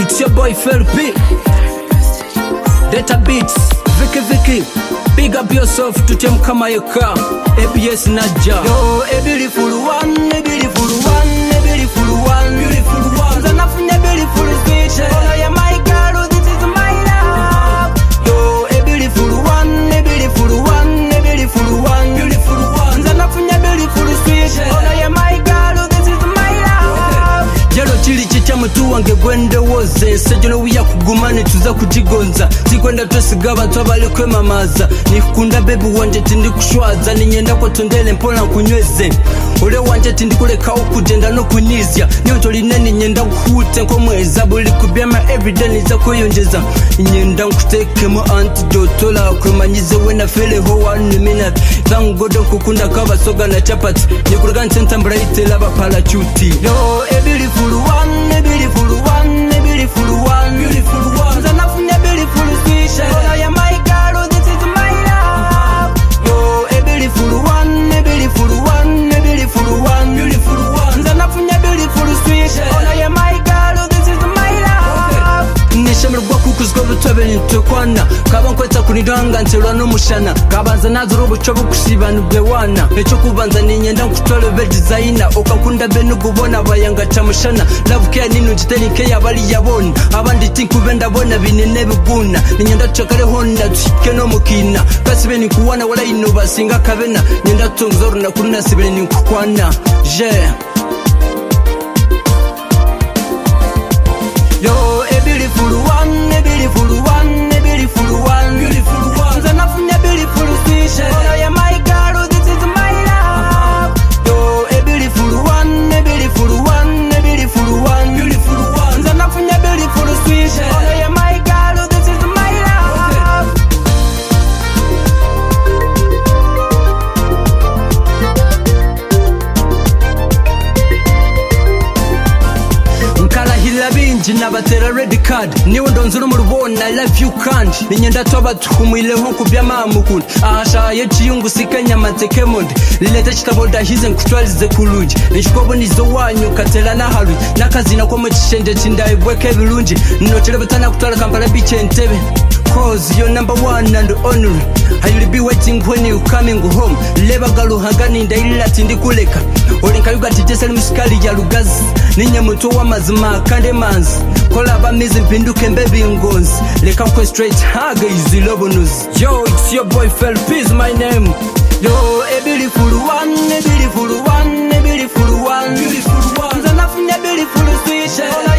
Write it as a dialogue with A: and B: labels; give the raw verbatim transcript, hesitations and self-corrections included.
A: it's your boy Felpi. Data Beats, Vicky Vicky. Big up yourself to them kama yoka. A P S Naja. Yo, a beautiful one, a beautiful one, a beautiful one, beautiful one. Zanafunya beautiful speech. Oh, yeah, my girl, this is my love. Yo, a beautiful one, a beautiful one, a beautiful one, beautiful one. Zanafunya beautiful speech. Oh, yeah, my girl, this is my love. Jalo chili chicha mtu wange gwende woze. Sejono wiya kugumane tuza kujigonza. Zikwenda tusigaba twabale kwe mamaza. Nikunda bebu wanje tindi kushwaza. Ninyenda kwa tondele mpona kunyweze. Ule wanje tindi kuleka ukujenda no kunyizya. Niyo tolineni nyenda kuhute nko mweza. Buli kubyama everyday niza kuyonjeza. Nyenda nkuteke mu antidote. Ola kumanyize wena fele ho one minute. Thank God kukunda kaba soga na chapati. Nikuluga ntenta mbraite laba parachuti. Yo, a beautiful one, a beautiful one, a beautiful one, beautiful one. Zanafunya beautiful speech. Oh, yeah, my girl, this is my love. Yo, a beautiful one, a beautiful one, a beautiful one, beautiful one. Zanafunya beautiful speech. Oh, yeah, my girl, this is my love. Nishamir gwa kukuzgo butwebe nitokwana. Kabankweta kunidanga ntelwa no mushana. Kabanza nazuru buchobu kushibanu bewana. Echo kubanza ninyenda nkutole be designer. Okakunda benu gubona bayanga chamushana. Love care ninu njiteli ke yabali yabona. Abandi tinku benda bona binene buguna. Ninyenda chakare honda tushike no mukina. Kasibe ni kuwana wala ino basinga kabena. Nyenda tongzoru na kuruna sibe ni kukwana. Yeah. Yo, a beautiful one, a beautiful one, a beautiful one, beautiful one. Zanafunya beautiful speech. Oh, yeah, my girl, this is my love. Yo, a beautiful one, a beautiful one, a beautiful one, beautiful one. Zanafunya beautiful speech. Oh, yeah, my girl, this is my love. Nkala hila binji na batera red card. Niwe ndonzuru murubona I love you can't. Ninyenda toba tukumwile honku bya mamukunda. Ahasha yechiyungu sikanya mateke monde. Lileta chitaboda hize nkutwalize kulunji. Nishikobo nizo wanyu katela na halu. Nakazina kwa mwechishende chindaye bweke vilunji. Ninochele betana kutwala Kampala beach entebe. Cause you're number one and only. I will be waiting when you coming home. Leba galu hangani ndaila tindi kuleka. Olinka yuga titesa musikali ya lugazi. Ninye mtu wa mazima kande manzi. Kola ba mizi mpinduke mbebi ngonzi. Leka mkwe straight haga izi lobo nuzi. Yo, it's your boy Felpi is my name. Yo, a beautiful one, a beautiful one, a beautiful one, beautiful one. Zanafunya beautiful speech.